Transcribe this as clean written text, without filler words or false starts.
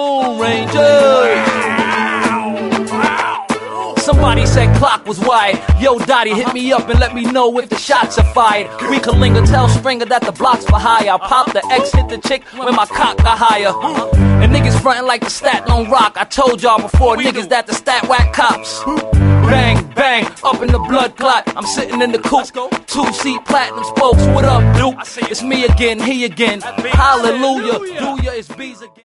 Lone Ranger. Somebody said clock was wired. Yo, Dottie, hit me up and let me know if the shots are fired. We Kalinga tell Springer that the block's for hire. I pop the X, hit the chick when my cock got higher. And niggas frontin' like the stat don't rock. I told y'all before, niggas that the stat whack cops. Bang, bang, up in the blood clot. I'm sitting in the coupe, 2-seat platinum spokes. What up, Duke? It's me again, he again. Hallelujah, do ya, it's bees again.